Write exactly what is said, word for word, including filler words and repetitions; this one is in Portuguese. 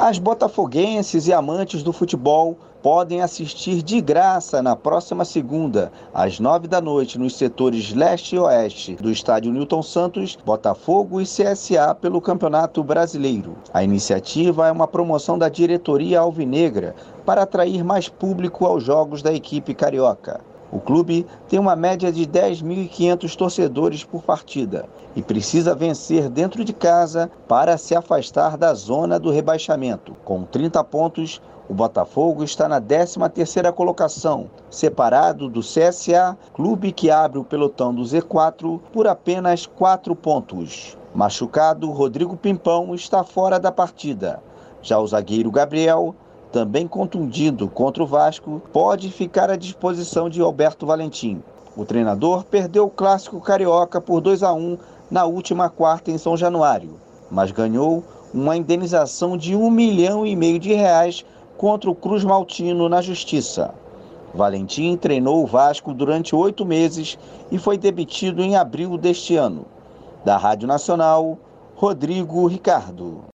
As botafoguenses e amantes do futebol podem assistir de graça na próxima segunda, às nove da noite, nos setores leste e oeste do estádio Newton Santos, Botafogo e C S A pelo Campeonato Brasileiro. A iniciativa é uma promoção da diretoria alvinegra para atrair mais público aos jogos da equipe carioca. O clube tem uma média de dez mil e quinhentos torcedores por partida e precisa vencer dentro de casa para se afastar da zona do rebaixamento. Com trinta pontos, o Botafogo está na décima terceira colocação, separado do C S A, clube que abre o pelotão do Z quatro, por apenas quatro pontos. Machucado, Rodrigo Pimpão está fora da partida. Já o zagueiro Gabriel, também contundido contra o Vasco, pode ficar à disposição de Alberto Valentim. O treinador perdeu o clássico carioca por dois a um na última quarta em São Januário, mas ganhou uma indenização de um milhão e meio de reais contra o Cruz Maltino na Justiça. Valentim treinou o Vasco durante oito meses e foi demitido em abril deste ano. Da Rádio Nacional, Rodrigo Ricardo.